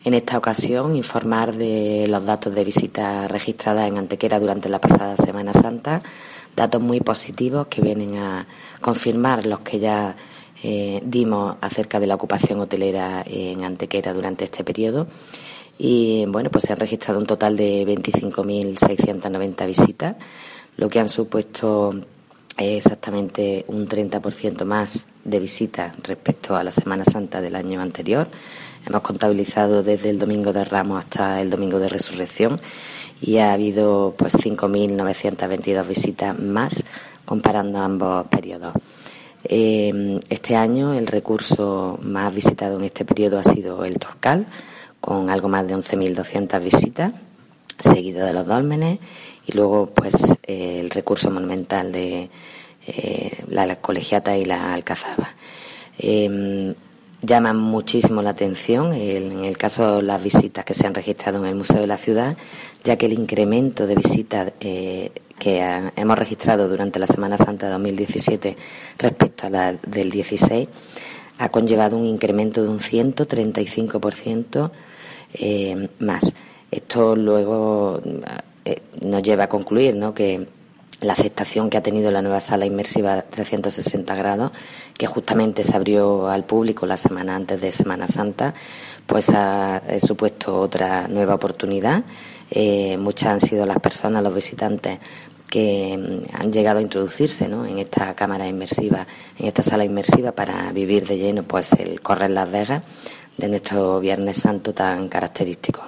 En esta ocasión, informar de los datos de visitas registradas en Antequera durante la pasada Semana Santa, datos muy positivos que vienen a confirmar los que ya dimos acerca de la ocupación hotelera en Antequera durante este periodo. Y bueno, pues se han registrado un total de 25.690 visitas, lo que han supuesto exactamente un 30% más de visitas respecto a la Semana Santa del año anterior. Hemos contabilizado desde el Domingo de Ramos hasta el Domingo de Resurrección y ha habido pues 5.922 visitas más comparando ambos periodos. Este año el recurso más visitado en este periodo ha sido el Torcal, con algo más de 11.200 visitas, seguido de los dólmenes y luego pues el recurso monumental de la Colegiata y la Alcazaba. Llaman muchísimo la atención en el caso de las visitas que se han registrado en el Museo de la Ciudad, ya que el incremento de visitas que hemos registrado durante la Semana Santa de 2017 respecto a la del 16 ha conllevado un incremento de un 135% más. Esto luego nos lleva a concluir, ¿no?, que la aceptación que ha tenido la nueva sala inmersiva 360 grados, que justamente se abrió al público la semana antes de Semana Santa, pues ha supuesto otra nueva oportunidad. Muchas han sido las personas, los visitantes, que han llegado a introducirse, ¿no?, en esta cámara inmersiva, en esta sala inmersiva, para vivir de lleno pues el correr Las Vegas de nuestro Viernes Santo tan característico.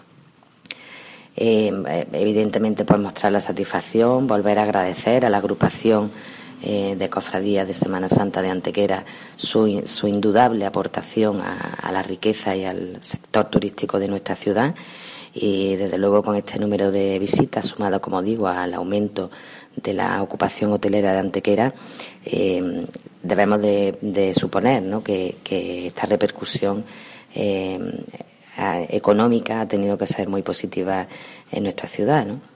Evidentemente, pues mostrar la satisfacción, volver a agradecer a la agrupación de cofradías de Semana Santa de Antequera su indudable aportación a la riqueza y al sector turístico de nuestra ciudad, y desde luego con este número de visitas sumado, como digo, al aumento de la ocupación hotelera de Antequera, debemos de suponer, ¿no?, que esta repercusión económica ha tenido que ser muy positiva en nuestra ciudad, ¿no?